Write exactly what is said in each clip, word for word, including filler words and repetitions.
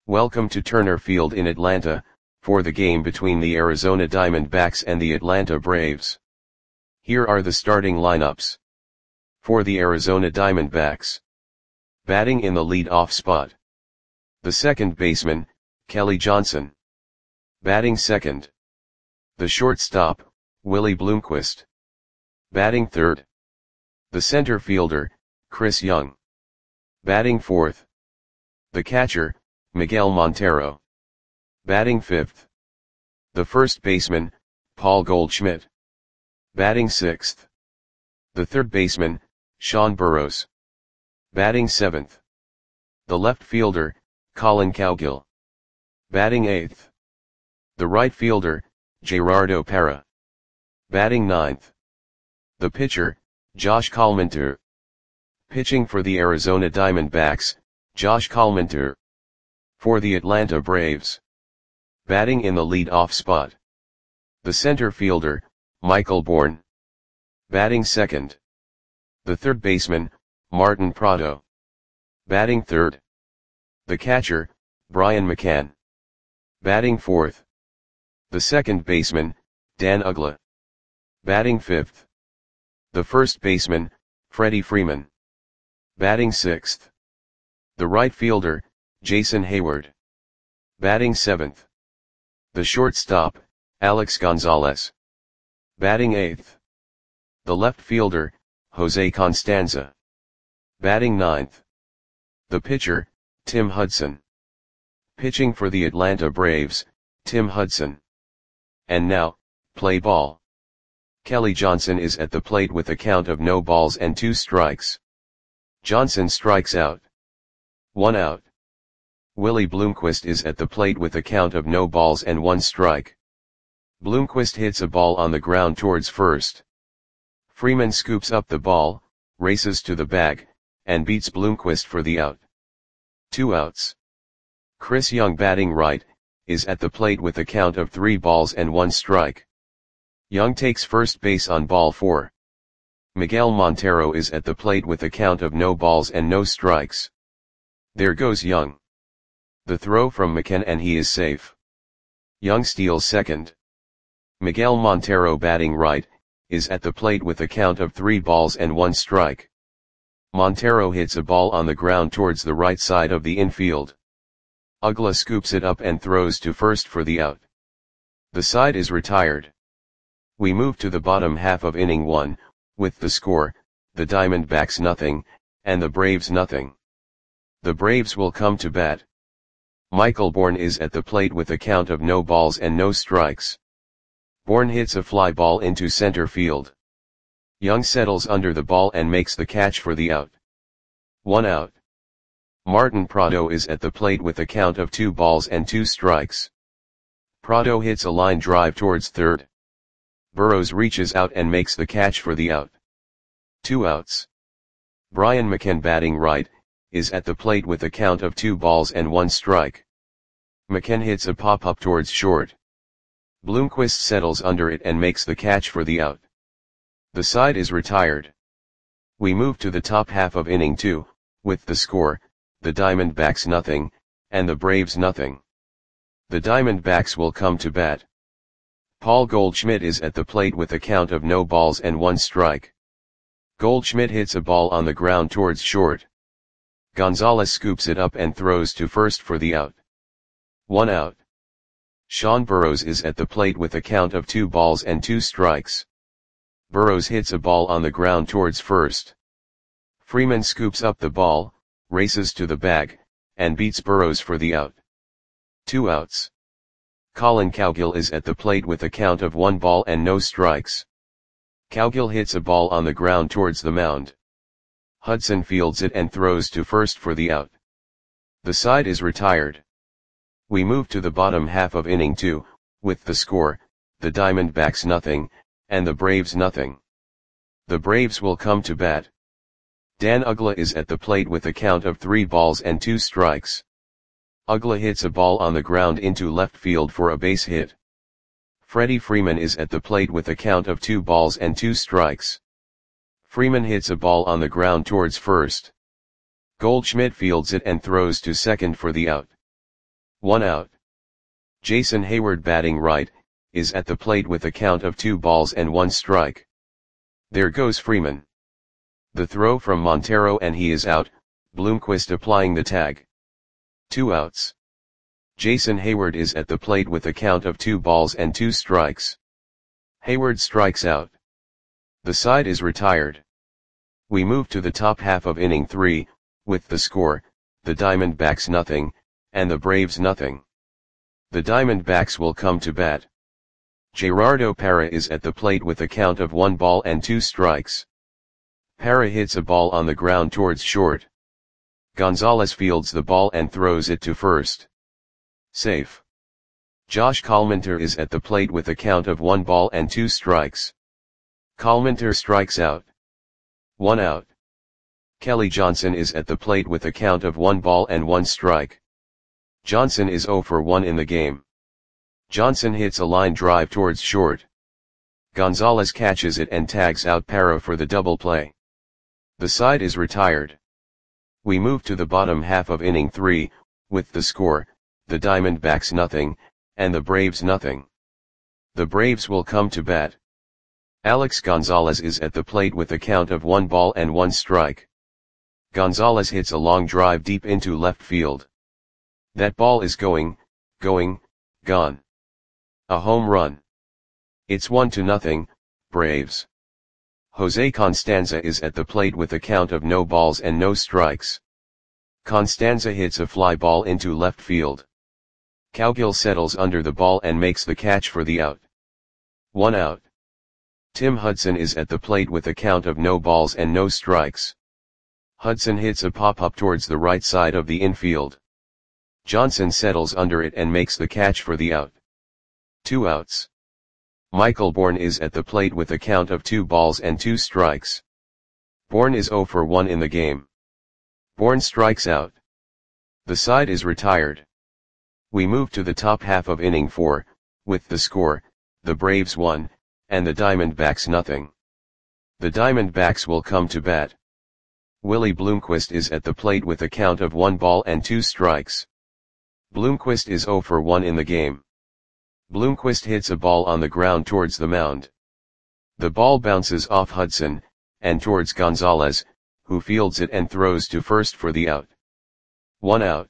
Welcome to Turner Field in Atlanta, for the game between the Arizona Diamondbacks and the Atlanta Braves. Here are the starting lineups. For the Arizona Diamondbacks. Batting in the lead-off spot. The second baseman, Kelly Johnson. Batting second. The shortstop, Willie Bloomquist. Batting third. The center fielder, Chris Young. Batting fourth. The catcher, Miguel Montero. Batting fifth. The first baseman, Paul Goldschmidt. Batting sixth. The third baseman, Sean Burroughs. Batting seventh. The left fielder, Collin Cowgill. Batting eighth. The right fielder, Gerardo Parra. Batting ninth. The pitcher, Josh Collmenter. Pitching for the Arizona Diamondbacks, Josh Collmenter. For the Atlanta Braves. Batting in the lead-off spot. The center fielder, Michael Bourn. Batting second. The third baseman, Martin Prado. Batting third. The catcher, Brian McCann. Batting fourth. The second baseman, Dan Uggla. Batting fifth. The first baseman, Freddie Freeman. Batting sixth. The right fielder, Jason Hayward. Batting seventh. The shortstop, Alex Gonzalez. Batting eighth. The left fielder, Jose Constanza. Batting ninth. The pitcher, Tim Hudson. Pitching for the Atlanta Braves, Tim Hudson. And now, play ball. Kelly Johnson is at the plate with a count of no balls and two strikes. Johnson strikes out. One out. Willie Bloomquist is at the plate with a count of no balls and one strike. Bloomquist hits a ball on the ground towards first. Freeman scoops up the ball, races to the bag, and beats Bloomquist for the out. Two outs. Chris Young, batting right, is at the plate with a count of three balls and one strike. Young takes first base on ball four. Miguel Montero is at the plate with a count of no balls and no strikes. There goes Young. The throw from McCann and he is safe. Young steals second. Miguel Montero, batting right, is at the plate with a count of three balls and one strike. Montero hits a ball on the ground towards the right side of the infield. Uggla scoops it up and throws to first for the out. The side is retired. We move to the bottom half of inning one, with the score, the Diamondbacks nothing, and the Braves nothing. The Braves will come to bat. Michael Bourn is at the plate with a count of no balls and no strikes. Bourn hits a fly ball into center field. Young settles under the ball and makes the catch for the out. One out. Martin Prado is at the plate with a count of two balls and two strikes. Prado hits a line drive towards third. Burroughs reaches out and makes the catch for the out. Two outs. Brian McCann, batting right, is at the plate with a count of two balls and one strike. McCann hits a pop-up towards short. Bloomquist settles under it and makes the catch for the out. The side is retired. We move to the top half of inning two, with the score, the Diamondbacks nothing, and the Braves nothing. The Diamondbacks will come to bat. Paul Goldschmidt is at the plate with a count of no balls and one strike. Goldschmidt hits a ball on the ground towards short. Gonzalez scoops it up and throws to first for the out. One out. Sean Burroughs is at the plate with a count of two balls and two strikes. Burroughs hits a ball on the ground towards first. Freeman scoops up the ball, races to the bag, and beats Burroughs for the out. Two outs. Collin Cowgill is at the plate with a count of one ball and no strikes. Cowgill hits a ball on the ground towards the mound. Hudson fields it and throws to first for the out. The side is retired. We move to the bottom half of inning two, with the score, the Diamondbacks nothing, and the Braves nothing. The Braves will come to bat. Dan Uggla is at the plate with a count of three balls and two strikes. Uggla hits a ball on the ground into left field for a base hit. Freddie Freeman is at the plate with a count of two balls and two strikes. Freeman hits a ball on the ground towards first. Goldschmidt fields it and throws to second for the out. One out. Jason Heyward batting right, is at the plate with a count of two balls and one strike. There goes Freeman. The throw from Montero and he is out, Bloomquist applying the tag. Two outs. Jason Heyward is at the plate with a count of two balls and two strikes. Heyward strikes out. The side is retired. We move to the top half of inning three, with the score, the Diamondbacks nothing, and the Braves nothing. The Diamondbacks will come to bat. Gerardo Parra is at the plate with a count of one ball and two strikes. Parra hits a ball on the ground towards short. Gonzalez fields the ball and throws it to first. Safe. Josh Collmenter is at the plate with a count of one ball and two strikes. Collmenter strikes out. One out. Kelly Johnson is at the plate with a count of one ball and one strike. Johnson is oh for one in the game. Johnson hits a line drive towards short. Gonzalez catches it and tags out Parra for the double play. The side is retired. We move to the bottom half of inning three, with the score, the Diamondbacks nothing, and the Braves nothing. The Braves will come to bat. Alex Gonzalez is at the plate with a count of one ball and one strike. Gonzalez hits a long drive deep into left field. That ball is going, going, gone. A home run. It's one to nothing, Braves. Jose Constanza is at the plate with a count of no balls and no strikes. Constanza hits a fly ball into left field. Cowgill settles under the ball and makes the catch for the out. One out. Tim Hudson is at the plate with a count of no balls and no strikes. Hudson hits a pop-up towards the right side of the infield. Johnson settles under it and makes the catch for the out. Two outs. Michael Bourne is at the plate with a count of two balls and two strikes. Bourne is oh for one in the game. Bourne strikes out. The side is retired. We move to the top half of inning four, with the score, the Braves one, and the Diamondbacks nothing. The Diamondbacks will come to bat. Willie Bloomquist is at the plate with a count of one ball and two strikes. Bloomquist is oh for one in the game. Bloomquist hits a ball on the ground towards the mound. The ball bounces off Hudson, and towards Gonzalez, who fields it and throws to first for the out. One out.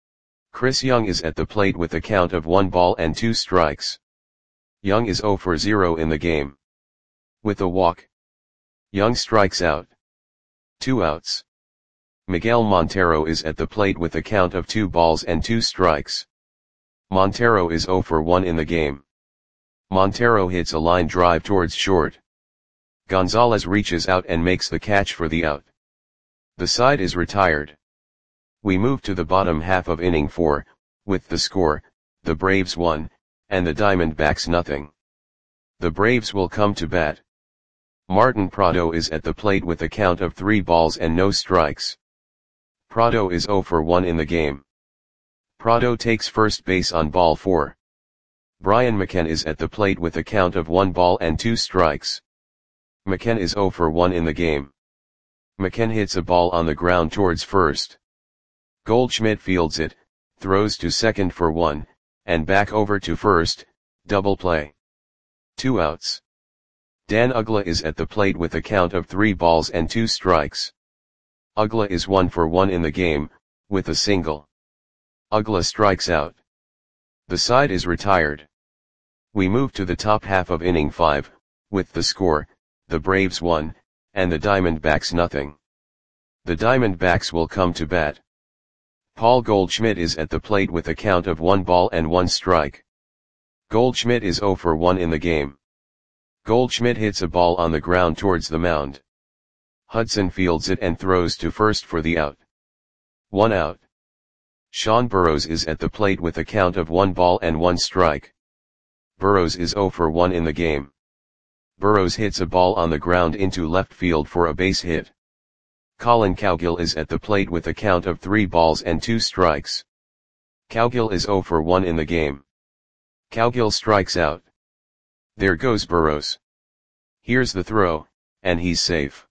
Chris Young is at the plate with a count of one ball and two strikes. Young is oh for zero in the game. With a walk. Young strikes out. Two outs. Miguel Montero is at the plate with a count of two balls and two strikes. Montero is oh for one in the game. Montero hits a line drive towards short. Gonzalez reaches out and makes the catch for the out. The side is retired. We move to the bottom half of inning four, with the score, the Braves one, and the Diamondbacks nothing. The Braves will come to bat. Martin Prado is at the plate with a count of three balls and no strikes. Prado is oh for one in the game. Prado takes first base on ball four. Brian McKenna is at the plate with a count of one ball and two strikes. McKenna is oh for one in the game. McKenna hits a ball on the ground towards first. Goldschmidt fields it, throws to second for one, and back over to first, double play. Two outs. Dan Uggla is at the plate with a count of three balls and two strikes. Uggla is one for one in the game, with a single. Uggla strikes out. The side is retired. We move to the top half of inning five, with the score, the Braves one, and the Diamondbacks nothing. The Diamondbacks will come to bat. Paul Goldschmidt is at the plate with a count of one ball and one strike. Goldschmidt is oh for one in the game. Goldschmidt hits a ball on the ground towards the mound. Hudson fields it and throws to first for the out. One out. Sean Burrows is at the plate with a count of one ball and one strike. Burrows is oh for one in the game. Burrows hits a ball on the ground into left field for a base hit. Colin Cowgill is at the plate with a count of three balls and two strikes. Cowgill is oh for one in the game. Cowgill strikes out. There goes Burrows. Here's the throw, and he's safe.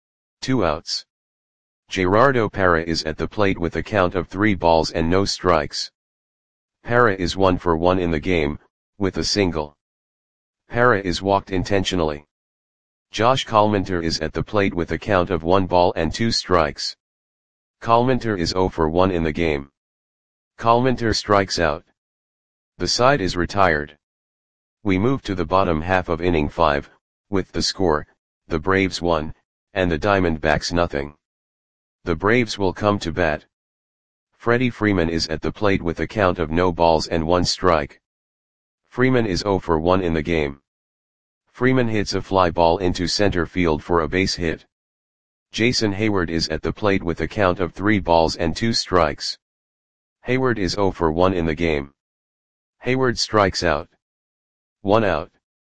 Two outs. Gerardo Parra is at the plate with a count of three balls and no strikes. Para is one for one in the game, with a single. Para is walked intentionally. Josh Kalmantar is at the plate with a count of one ball and two strikes. Kalmantar is zero for one in the game. Kalmantar strikes out. The side is retired. We move to the bottom half of inning five, with the score, the Braves one, and the Diamondbacks nothing. The Braves will come to bat. Freddie Freeman is at the plate with a count of no balls and one strike. Freeman is zero for one in the game. Freeman hits a fly ball into center field for a base hit. Jason Hayward is at the plate with a count of three balls and two strikes. Hayward is zero for one in the game. Hayward strikes out. One out.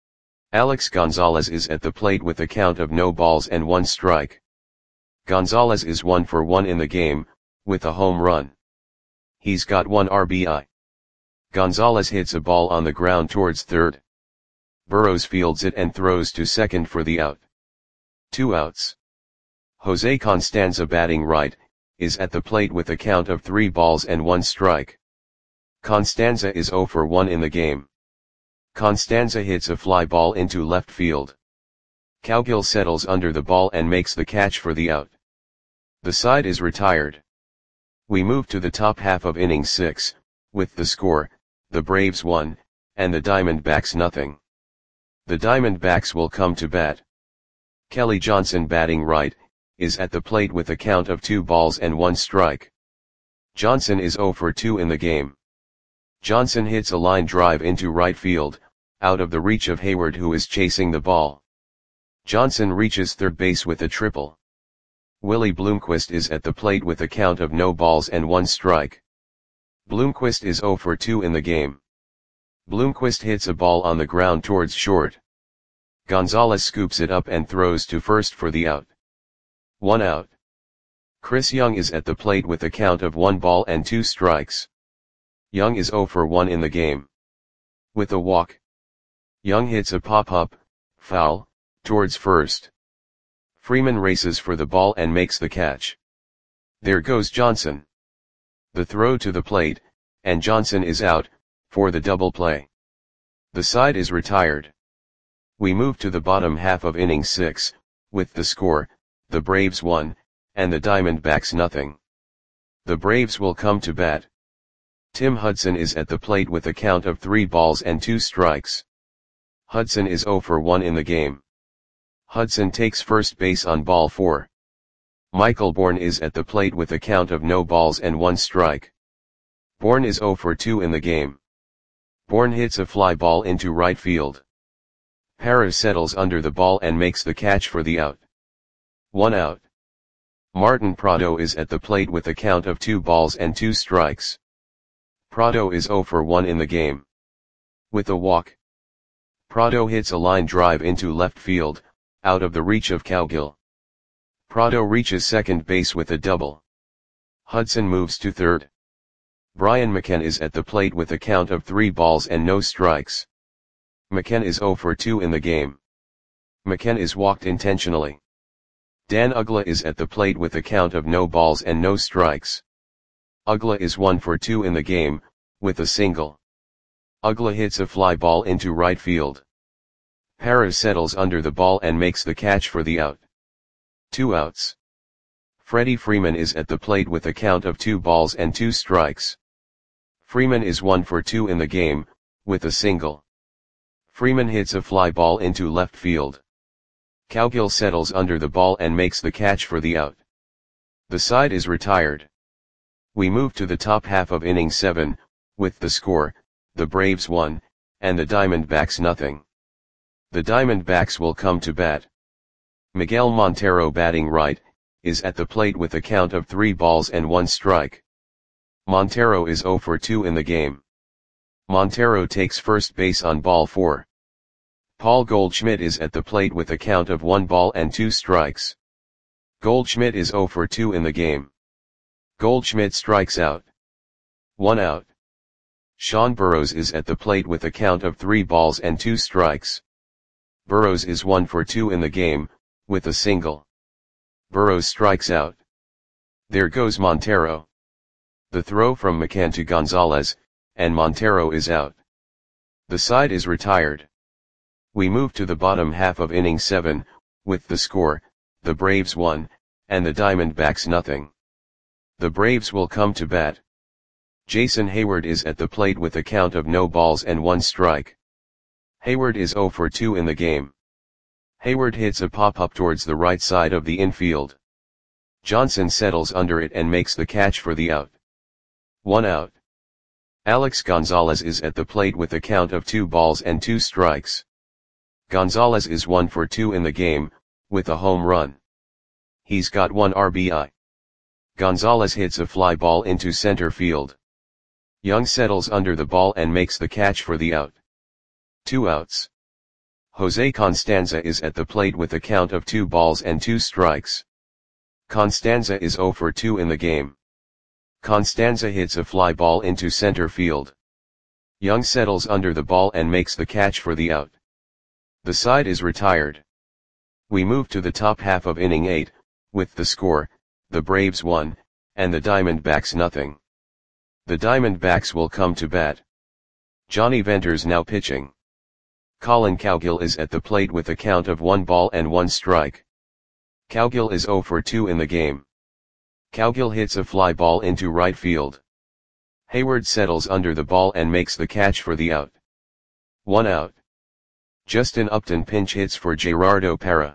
Alex Gonzalez is at the plate with a count of no balls and one strike. Gonzalez is one for one in the game, with a home run. He's got one R B I. Gonzalez hits a ball on the ground towards third. Burrows fields it and throws to second for the out. Two outs. Jose Constanza, batting right, is at the plate with a count of three balls and one strike. Constanza is zero for one in the game. Constanza hits a fly ball into left field. Cowgill settles under the ball and makes the catch for the out. The side is retired. We move to the top half of inning six, with the score, the Braves one, and the Diamondbacks nothing. The Diamondbacks will come to bat. Kelly Johnson, batting right, is at the plate with a count of two balls and one strike. Johnson is zero for two in the game. Johnson hits a line drive into right field, out of the reach of Hayward, who is chasing the ball. Johnson reaches third base with a triple. Willie Bloomquist is at the plate with a count of no balls and one strike. Bloomquist is zero for two in the game. Bloomquist hits a ball on the ground towards short. Gonzalez scoops it up and throws to first for the out. One out. Chris Young is at the plate with a count of one ball and two strikes. Young is zero for one in the game. With a walk. Young hits a pop-up, foul, towards first. Freeman races for the ball and makes the catch. There goes Johnson. The throw to the plate, and Johnson is out, for the double play. The side is retired. We move to the bottom half of inning six, with the score, the Braves one, and the Diamondbacks nothing. The Braves will come to bat. Tim Hudson is at the plate with a count of three balls and two strikes. Hudson is zero for one in the game. Hudson takes first base on ball four. Michael Bourne is at the plate with a count of no balls and one strike. Bourne is zero for two in the game. Bourne hits a fly ball into right field. Para settles under the ball and makes the catch for the out. One out. Martin Prado is at the plate with a count of two balls and two strikes. Prado is zero for one in the game. With a walk. Prado hits a line drive into left field, out of the reach of Cowgill. Prado reaches second base with a double. Hudson moves to third. Brian McKenna is at the plate with a count of three balls and no strikes. McKenna is zero for two in the game. McKenna is walked intentionally. Dan Uggla is at the plate with a count of no balls and no strikes. Uggla is one for two in the game, with a single. Uggla hits a fly ball into right field. Para settles under the ball and makes the catch for the out. Two outs. Freddie Freeman is at the plate with a count of two balls and two strikes. Freeman is one for two in the game, with a single. Freeman hits a fly ball into left field. Cowgill settles under the ball and makes the catch for the out. The side is retired. We move to the top half of inning seven, with the score, the Braves one, and the Diamondbacks nothing. The Diamondbacks will come to bat. Miguel Montero, batting right, is at the plate with a count of three balls and one strike. Montero is zero for two in the game. Montero takes first base on ball four. Paul Goldschmidt is at the plate with a count of one ball and two strikes. Goldschmidt is zero for two in the game. Goldschmidt strikes out. One out. Sean Burrows is at the plate with a count of three balls and two strikes. Burrows is one for two in the game, with a single. Burrows strikes out. There goes Montero. The throw from McCann to Gonzalez, and Montero is out. The side is retired. We move to the bottom half of inning seven, with the score, the Braves one, and the Diamondbacks nothing. The Braves will come to bat. Jason Heyward is at the plate with a count of no balls and one strike. Heyward is oh for two in the game. Heyward hits a pop-up towards the right side of the infield. Johnson settles under it and makes the catch for the out. One out. Alex Gonzalez is at the plate with a count of two balls and two strikes. Gonzalez is one for two in the game, with a home run. He's got one R B I. Gonzalez hits a fly ball into center field. Young settles under the ball and makes the catch for the out. Two outs. Jose Constanza is at the plate with a count of two balls and two strikes. Constanza is oh for two in the game. Constanza hits a fly ball into center field. Young settles under the ball and makes the catch for the out. The side is retired. We move to the top half of inning eight, with the score, the Braves one, and the Diamondbacks nothing. The Diamondbacks will come to bat. Johnny Venters now pitching. Colin Cowgill is at the plate with a count of one ball and one strike. Cowgill is oh for two in the game. Cowgill hits a fly ball into right field. Heyward settles under the ball and makes the catch for the out. One out. Justin Upton pinch hits for Gerardo Parra.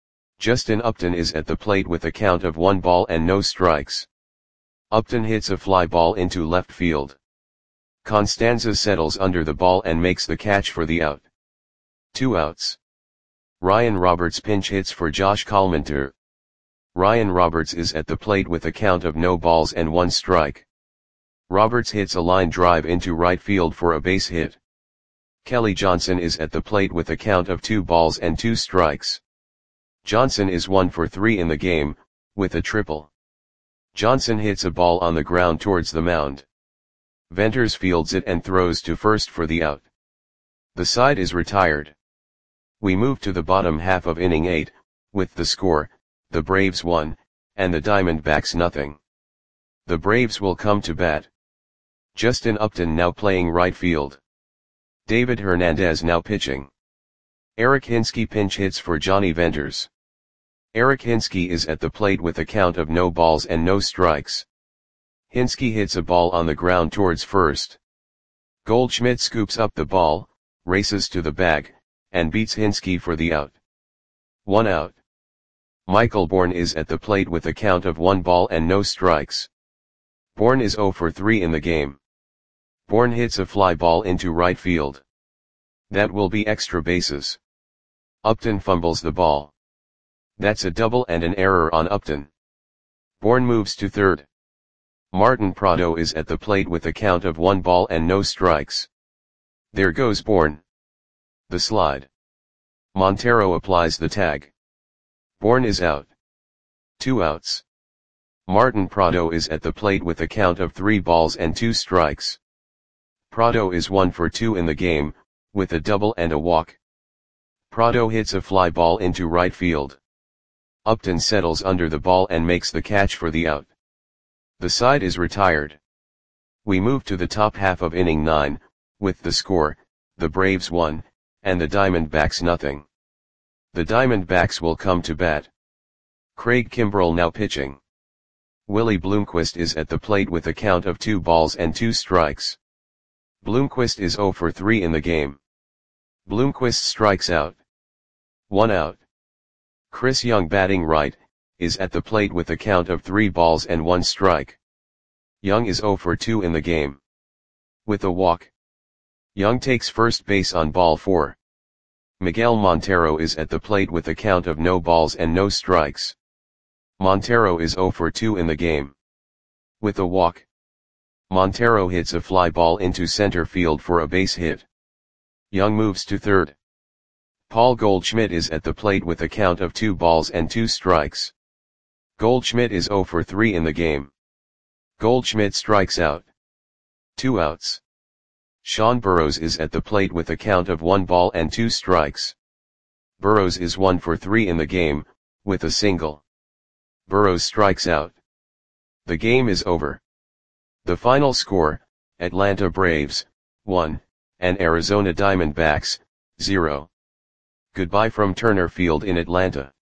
Justin Upton is at the plate with a count of one ball and no strikes. Upton hits a fly ball into left field. Constanza settles under the ball and makes the catch for the out. Two outs. Ryan Roberts pinch hits for Josh Collmenter. Ryan Roberts is at the plate with a count of no balls and one strike. Roberts hits a line drive into right field for a base hit. Kelly Johnson is at the plate with a count of two balls and two strikes. Johnson is one for three in the game, with a triple. Johnson hits a ball on the ground towards the mound. Venters fields it and throws to first for the out. The side is retired. We move to the bottom half of inning eight, with the score, the Braves one, and the Diamondbacks nothing. The Braves will come to bat. Justin Upton now playing right field. David Hernandez now pitching. Eric Hinske pinch hits for Johnny Venters. Eric Hinske is at the plate with a count of no balls and no strikes. Hinske hits a ball on the ground towards first. Goldschmidt scoops up the ball, races to the bag, and beats Hinske for the out. One out. Michael Bourne is at the plate with a count of one ball and no strikes. Bourne is oh for three in the game. Bourne hits a fly ball into right field. That will be extra bases. Upton fumbles the ball. That's a double and an error on Upton. Bourne moves to third. Martin Prado is at the plate with a count of one ball and no strikes. There goes Bourne. The slide. Montero applies the tag. Bourne is out. Two outs. Martin Prado is at the plate with a count of three balls and two strikes. Prado is one for two in the game, with a double and a walk. Prado hits a fly ball into right field. Upton settles under the ball and makes the catch for the out. The side is retired. We move to the top half of inning nine, with the score, the Braves one, and the Diamondbacks nothing. The Diamondbacks will come to bat. Craig Kimbrell now pitching. Willie Bloomquist is at the plate with a count of two balls and two strikes. Bloomquist is oh for three in the game. Bloomquist strikes out. One out. Chris Young batting right, is at the plate with a count of three balls and one strike. Young is oh for two in the game. With a walk. Young takes first base on ball four. Miguel Montero is at the plate with a count of no balls and no strikes. Montero is oh for two in the game. With a walk. Montero hits a fly ball into center field for a base hit. Young moves to third. Paul Goldschmidt is at the plate with a count of two balls and two strikes. Goldschmidt is oh for three in the game. Goldschmidt strikes out. Two outs. Sean Burrows is at the plate with a count of one ball and two strikes. Burrows is one for three in the game, with a single. Burrows strikes out. The game is over. The final score, Atlanta Braves, one, and Arizona Diamondbacks, zero. Goodbye from Turner Field in Atlanta.